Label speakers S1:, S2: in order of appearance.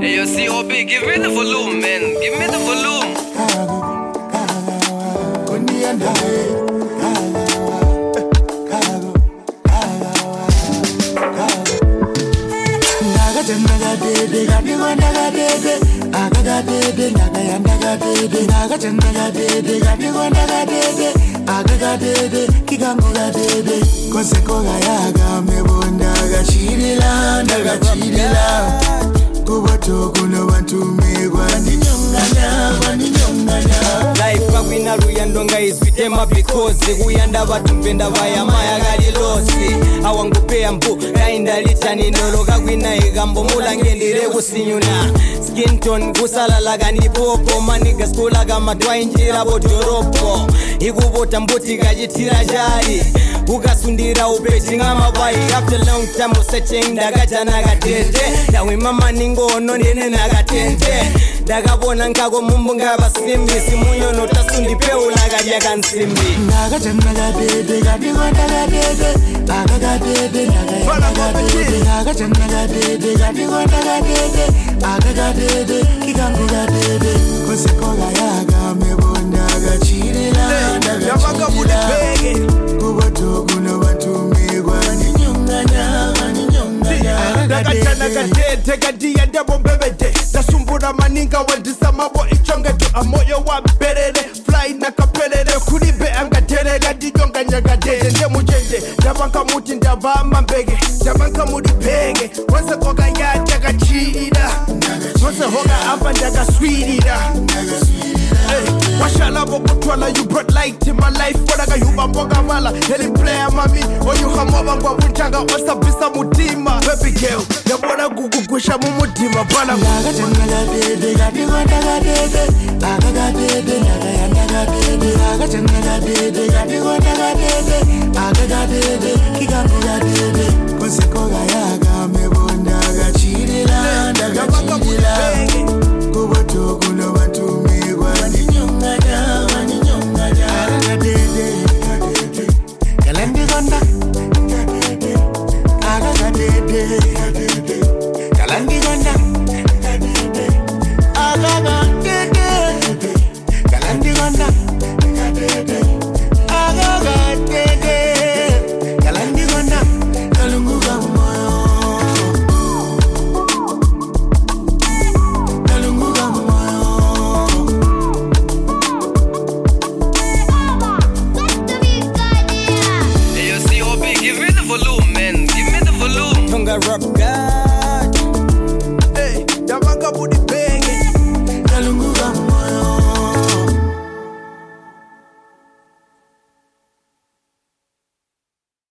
S1: Hey, yo, C.O.B., give me the volume, man. Give me the volume.
S2: Life akwina luyandonga izvitema because kuyanda vatumpenda vayamaya kalilosi awangupeya mpu kaindalitani noloka kwina ikambo mulangendire kusinyuna skinton kusalala kanipopo maniga skula kamatwainjira bodoropo ikuvota mbuti kachitira chari ukasundira upechinga mapai after long time usearching ndakachana katete ndawimamaningono ndene nakatente ndakavona nkako mumbu ngavasimbi simunyono tasundipeula kadya kansimbi
S3: Nakatete kadiya ndabo mbebede ndasumbura maninga wandisa mabo ichongeto amoyo wa berere fly nakapelele kuribe angatere kadiyonga nyagadede ndemujende ndabanka muti ndabama mbege ndabanka muri penge wose koga yata kachirira wose hoga apa ndakaswirira washala bokutwala you brought light in my life kodaka yuba mboga mala heli player mami oyuhamoba ngwa buntanga osabisa mutima baby girl yabona gugugusha mu mutima bana
S1: Hey, yo, C.O.B., give me the volume, man. Give me the volume.
S2: Tonga rock guy